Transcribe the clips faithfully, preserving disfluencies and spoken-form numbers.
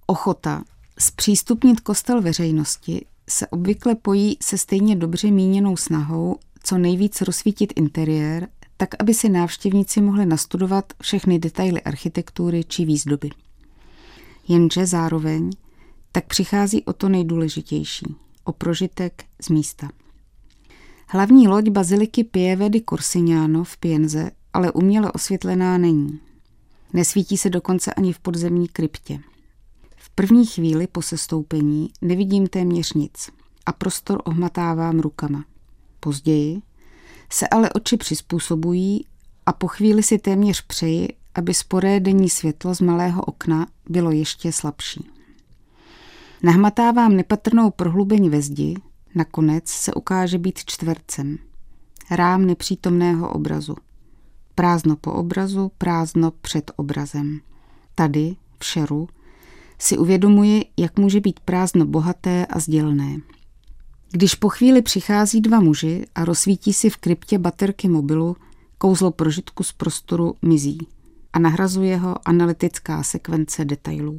Ochota zpřístupnit kostel veřejnosti se obvykle pojí se stejně dobře míněnou snahou co nejvíc rozsvítit interiér, tak aby si návštěvníci mohli nastudovat všechny detaily architektury či výzdoby. Jenže zároveň tak přichází o to nejdůležitější, o prožitek z místa. Hlavní loď baziliky Pieve di Corsignano v Pienze ale uměle osvětlená není. Nesvítí se dokonce ani v podzemní kryptě. V první chvíli po sestoupení nevidím téměř nic a prostor ohmatávám rukama. Později se ale oči přizpůsobují a po chvíli si téměř přeji, aby sporé denní světlo z malého okna bylo ještě slabší. Nahmatávám nepatrnou prohlubeň ve zdi, nakonec se ukáže být čtvercem. Rám nepřítomného obrazu. Prázdno po obrazu, prázdno před obrazem. Tady, v šeru, si uvědomuji, jak může být prázdno bohaté a sdělné. Když po chvíli přichází dva muži a rozsvítí si v kryptě baterky mobilu, kouzlo prožitku z prostoru mizí a nahrazuje ho analytická sekvence detailů.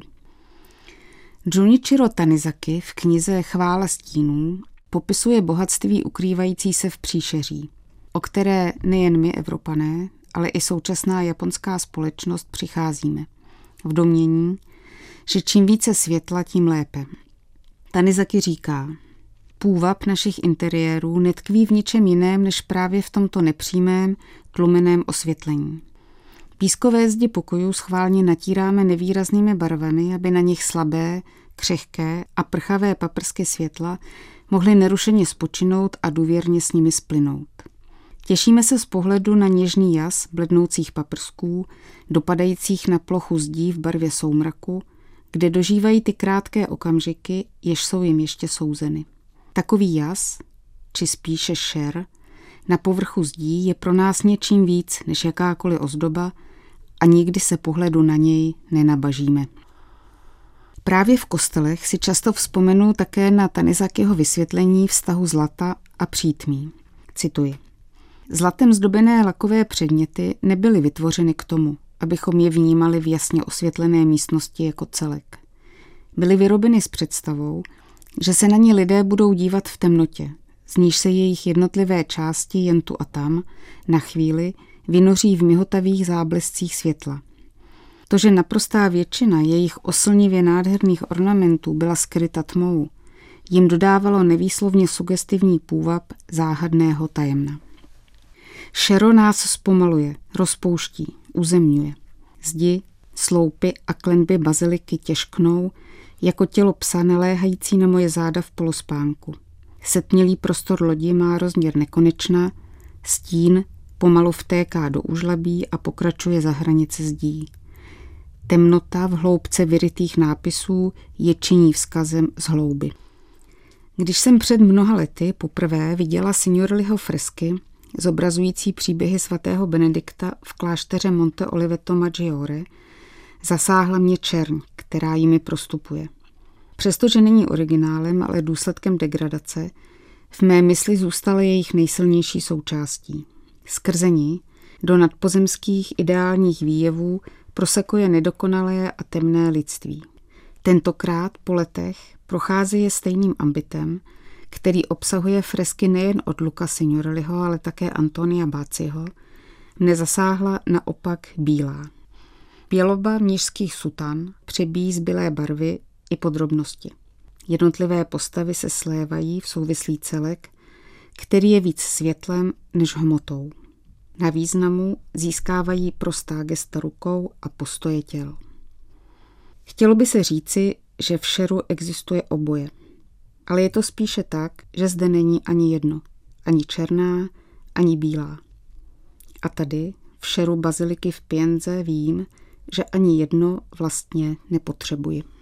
Junichiro Tanizaki v knize Chvála stínů popisuje bohatství ukrývající se v příšeří, o které nejen my, Evropané, ale i současná japonská společnost přicházíme. V domnění, že čím více světla, tím lépe. Tanizaki říká, půvab našich interiérů netkví v ničem jiném, než právě v tomto nepřímém, tlumeném osvětlení. Pískové zdi pokojů schválně natíráme nevýraznými barvami, aby na nich slabé, křehké a prchavé paprsky světla mohly nerušeně spočinout a důvěrně s nimi splynout. Těšíme se z pohledu na něžný jas blednoucích paprsků, dopadajících na plochu zdí v barvě soumraku, kde dožívají ty krátké okamžiky, jež jsou jim ještě souzeny. Takový jas, či spíše šer, na povrchu zdí je pro nás něčím víc než jakákoliv ozdoba a nikdy se pohledu na něj nenabažíme. Právě v kostelech si často vzpomenu také na Tanizakiho vysvětlení vztahu zlata a přítmí. Cituji. Zlatem zdobené lakové předměty nebyly vytvořeny k tomu, abychom je vnímali v jasně osvětlené místnosti jako celek. Byly vyrobeny s představou, že se na ně lidé budou dívat v temnotě, z níž se jejich jednotlivé části jen tu a tam, na chvíli, vynoří v mihotavých záblescích světla. To, že naprostá většina jejich oslnivě nádherných ornamentů byla skryta tmou, jim dodávalo nevýslovně sugestivní půvab záhadného tajemna. Šero nás zpomaluje, rozpouští, uzemňuje. Zdi, sloupy a klenby baziliky těžknou, jako tělo psa naléhající na moje záda v polospánku. Setmělý prostor lodi má rozměr nekonečna, stín pomalu vtéká do úžlabí a pokračuje za hranice zdí. Temnota v hloubce vyrytých nápisů je činí vzkazem z hlouby. Když jsem před mnoha lety poprvé viděla Signorelliho fresky, zobrazující příběhy svatého Benedikta v klášteře Monte Oliveto Maggiore, zasáhla mě čerň, která jimi prostupuje. Přestože není originálem, ale důsledkem degradace, v mé mysli zůstala jejich nejsilnější součástí. Skrze ní do nadpozemských ideálních výjevů prosakuje nedokonalé a temné lidství. Tentokrát po letech prochází je stejným ambitem, který obsahuje fresky nejen od Luca Signorelliho, ale také Antonia Bazziho, mne zasáhla naopak bílá. Běloba mnišských sutan přebíjí zbylé barvy i podrobnosti. Jednotlivé postavy se slévají v souvislý celek, který je víc světlem než hmotou. Na významu získávají prostá gesta rukou a postoje těl. Chtělo by se říci, že v šeru existuje oboje. Ale je to spíše tak, že zde není ani jedno, ani černá, ani bílá. A tady, v šeru baziliky v Pienze, vím, že ani jedno vlastně nepotřebuji.